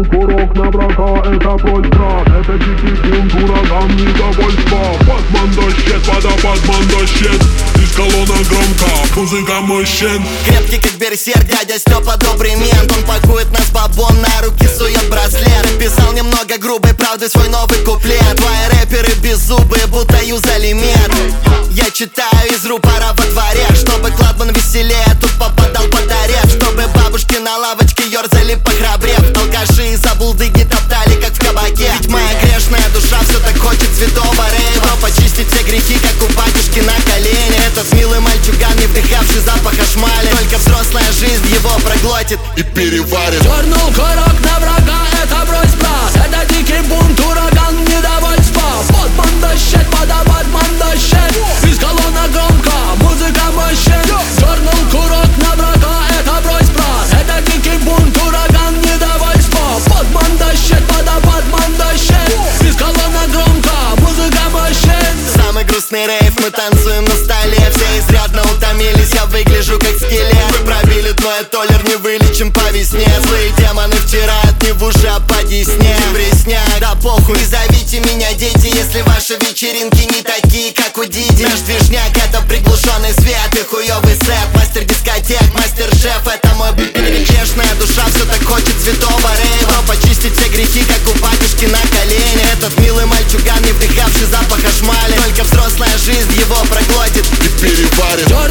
Дернул курок на врага, это просьба. Это дикий бунт, ураган недовольства. Батман дощет, водопадман дощет. Из колонна громко, музыка мужчин. Крепкий как берсерк, дядя Степа добрый мент. Он пакует нас бабон, на руки сует браслет. Писал немного грубой правды свой новый куплет. Твои рэперы беззубые, будто юзалимент. Я читаю из рупора во дворе, чтобы Кладман веселее тут попадал под арест. Чтобы бабушки на лавочке ерзали похрабрев. Алкаши и забулдыги топтали, как в кабаке. Ведь моя грешная душа все так хочет святого рейва. Почистить все грехи, как у батюшки на колени. Этот милый мальчуган, не вдыхавший запах шмали. Только взрослая жизнь его проглотит и переварит. Дернул курок на врага, это просьба. Это дикий бунт, ураган недовольства. Батман дощет, водопадман дощет. Из колонна громко, музыка мощен. Дернул курок на врага, это просьба. Это дикий бунт, ураган недовольства. Батман дощет, водопадман дощет. Из колонна громко, музыка мощен. Самый грустный рейв, мы танцуем на столе. Все изрядно утомились, я выгляжу как скелет. Вы пробили дно, я толер, не вылечим по весне. Злые демоны втирают не в уши, а по десне. Пресняк, да похуй, и зовите меня дети, если ваши вечеринки не такие, как у Диди. Наш движняк — это приглушенный свет и хуёвый сет. Мастер дискотек, мастер-шеф — это мой грешная душа, все так хочет святого рейва. Почистить все грехи, как у батюшки на колени. Этот милый мальчуган, не вдыхавший запаха шмали. Только взрослая жизнь его проглотит и переварит.